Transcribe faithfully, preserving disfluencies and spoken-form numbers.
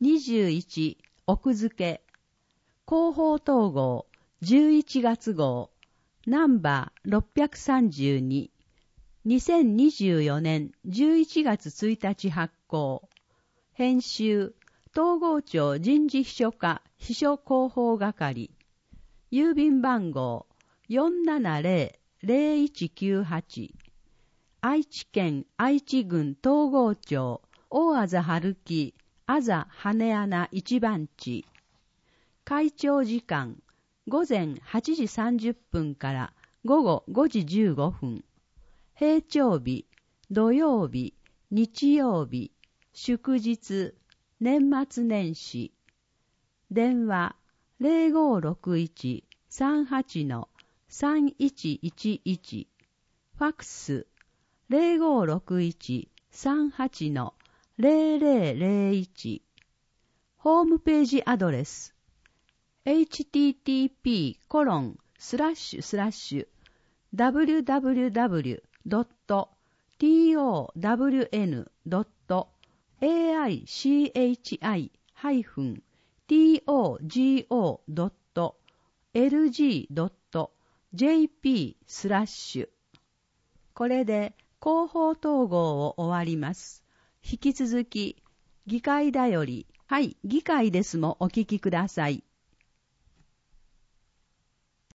にじゅういち奥付広報統合じゅういちがつ号ナンバーろっぴゃくさんじゅうに、にせんにじゅうよねんじゅういちがつついたち発行。編集東郷町人事秘書課秘書広報係。郵便番号 よんななゼロ ゼロいちきゅうはち。愛知県愛知郡東郷町大あざ春木あざ羽穴一番地。会長時間午前はちじさんじゅっぷんから午後ごじじゅうごふん。平常日、土曜日、日曜日、祝日、年末年始。電話 ゼロごろくいち さんはち さんいちいちいち。ファックス ゼロごろくいち さんはち ゼロゼロゼロいち。ホームページアドレス エイチティーティーピーコロンスラッシュスラッシュダブリュダブリュダブリュドットトワンドットエーアイシーエイチアイハイフントゴドットエルジードットジェーピー スラッシュ。これで広報統合を終わります。引き続き議会だより、はい、議会ですもお聞きください。